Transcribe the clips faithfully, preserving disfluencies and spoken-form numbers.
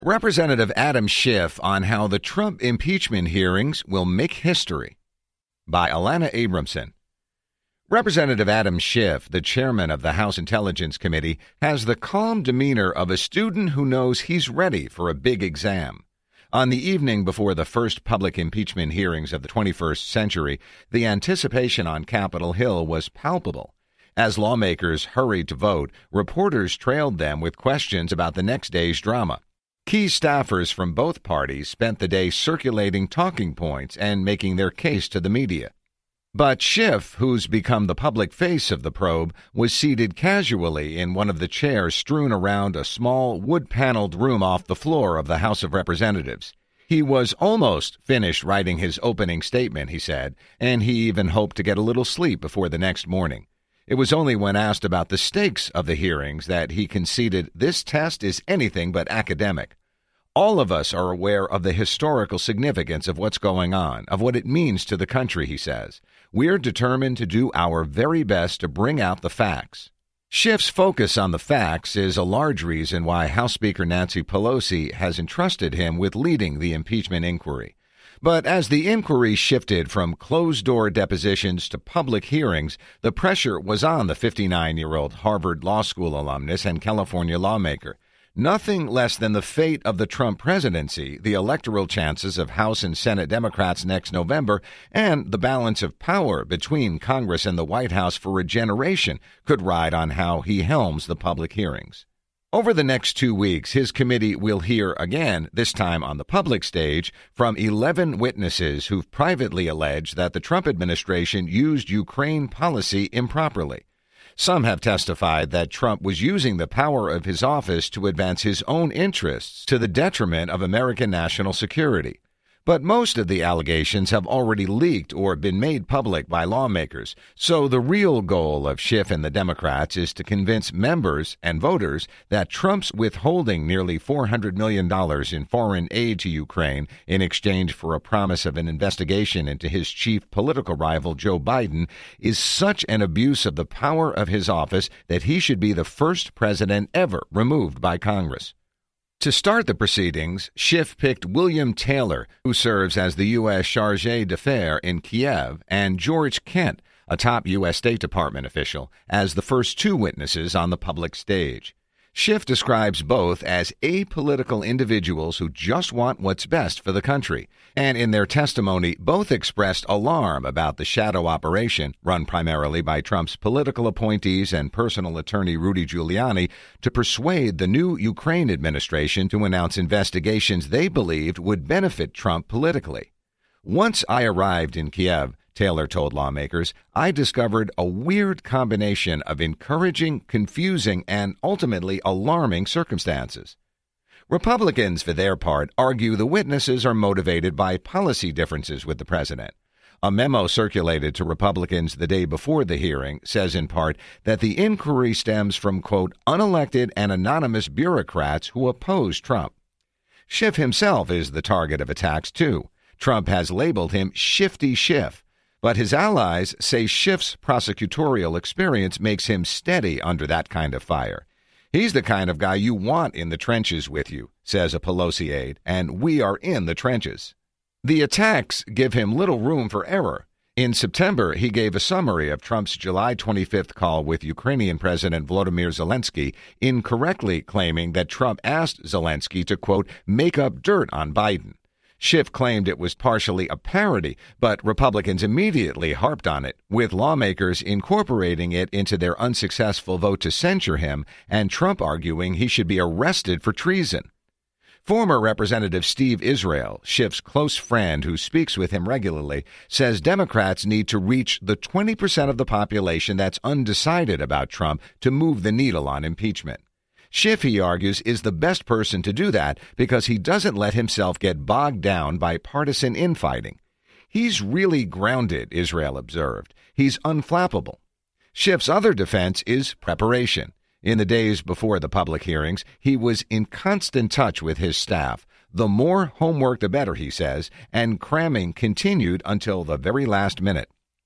Representative Adam Schiff on how the Trump impeachment hearings will make history, by Alana Abramson. Representative Adam Schiff, the chairman of the House Intelligence Committee, has the calm demeanor of a student who knows he's ready for a big exam. On the evening before the first public impeachment hearings of the twenty-first century, the anticipation on Capitol Hill was palpable. As lawmakers hurried to vote, reporters trailed them with questions about the next day's drama. Key staffers from both parties spent the day circulating talking points and making their case to the media. But Schiff, who's become the public face of the probe, was seated casually in one of the chairs strewn around a small wood-paneled room off the floor of the House of Representatives. He was almost finished writing his opening statement, he said, and he even hoped to get a little sleep before the next morning. It was only when asked about the stakes of the hearings that he conceded this test is anything but academic. All of us are aware of the historical significance of what's going on, of what it means to the country, he says. We're determined to do our very best to bring out the facts. Schiff's focus on the facts is a large reason why House Speaker Nancy Pelosi has entrusted him with leading the impeachment inquiry. But as the inquiry shifted from closed-door depositions to public hearings, the pressure was on the fifty-nine-year-old Harvard Law School alumnus and California lawmaker. Nothing less than the fate of the Trump presidency, the electoral chances of House and Senate Democrats next November, and the balance of power between Congress and the White House for a generation could ride on how he helms the public hearings. Over the next two weeks, his committee will hear again, this time on the public stage, from eleven witnesses who've privately alleged that the Trump administration used Ukraine policy improperly. Some have testified that Trump was using the power of his office to advance his own interests to the detriment of American national security. But most of the allegations have already leaked or been made public by lawmakers, so the real goal of Schiff and the Democrats is to convince members and voters that Trump's withholding nearly four hundred million dollars in foreign aid to Ukraine in exchange for a promise of an investigation into his chief political rival Joe Biden is such an abuse of the power of his office that he should be the first president ever removed by Congress. To start the proceedings, Schiff picked William Taylor, who serves as the U S Chargé d'Affaires in Kiev, and George Kent, a top U S State Department official, as the first two witnesses on the public stage. Schiff describes both as apolitical individuals who just want what's best for the country, and in their testimony, both expressed alarm about the shadow operation, run primarily by Trump's political appointees and personal attorney Rudy Giuliani, to persuade the new Ukraine administration to announce investigations they believed would benefit Trump politically. Once I arrived in Kiev, Taylor told lawmakers, I discovered a weird combination of encouraging, confusing, and ultimately alarming circumstances. Republicans, for their part, argue the witnesses are motivated by policy differences with the president. A memo circulated to Republicans the day before the hearing says in part that the inquiry stems from, quote, unelected and anonymous bureaucrats who oppose Trump. Schiff himself is the target of attacks, too. Trump has labeled him Shifty Schiff. But his allies say Schiff's prosecutorial experience makes him steady under that kind of fire. He's the kind of guy you want in the trenches with you, says a Pelosi aide, and we are in the trenches. The attacks give him little room for error. In September, he gave a summary of Trump's July twenty-fifth call with Ukrainian President Volodymyr Zelensky, incorrectly claiming that Trump asked Zelensky to, quote, make up dirt on Biden. Schiff claimed it was partially a parody, but Republicans immediately harped on it, with lawmakers incorporating it into their unsuccessful vote to censure him, and Trump arguing he should be arrested for treason. Former Representative Steve Israel, Schiff's close friend who speaks with him regularly, says Democrats need to reach the twenty percent of the population that's undecided about Trump to move the needle on impeachment. Schiff, he argues, is the best person to do that because he doesn't let himself get bogged down by partisan infighting. He's really grounded, Israel observed. He's unflappable. Schiff's other defense is preparation. In the days before the public hearings, he was in constant touch with his staff. The more homework, the better, he says, and cramming continued until the very last minute.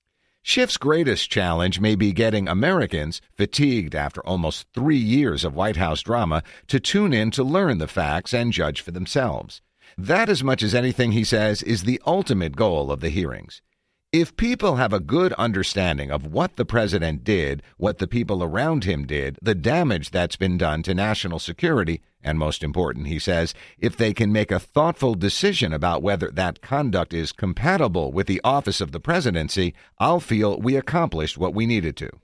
Schiff's greatest challenge may be getting Americans, fatigued after almost three years of White House drama, to tune in to learn the facts and judge for themselves. That, as much as anything, he says, is the ultimate goal of the hearings. If people have a good understanding of what the president did, what the people around him did, the damage that's been done to national security, and most important, he says, if they can make a thoughtful decision about whether that conduct is compatible with the office of the presidency, I'll feel we accomplished what we needed to.